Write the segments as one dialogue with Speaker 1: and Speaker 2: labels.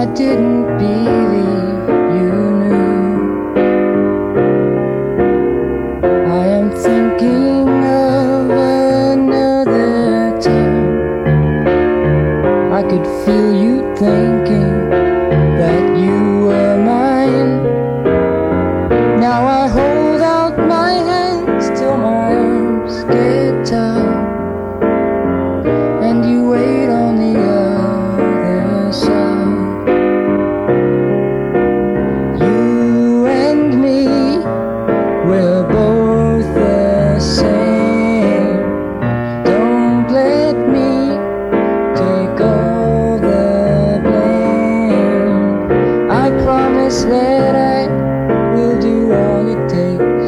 Speaker 1: didn't believe you knew. I am thinking of another time. I could feel you thinking that you were mine. Now I hold out my hands till my arms get tired, and you wait on the other side. You and me, we're both the same. Don't let me take all the blame. I promise that I will do all it takes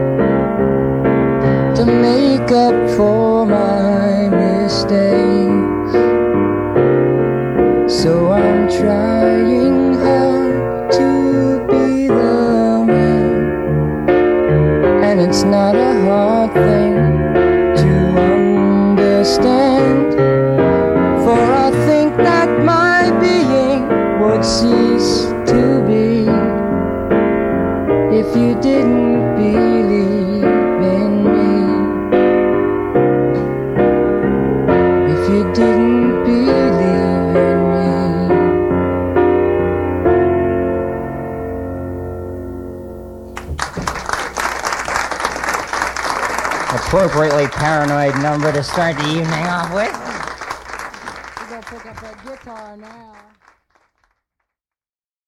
Speaker 1: to make up for my mistakes. So I'm trying hard to be the man, and it's not a hard thing to understand, for I think that my being would cease to be if you didn't believe in me. If you didn't believe in me.
Speaker 2: Appropriately paranoid number to start the evening off with.
Speaker 1: We're gonna pick up that guitar now.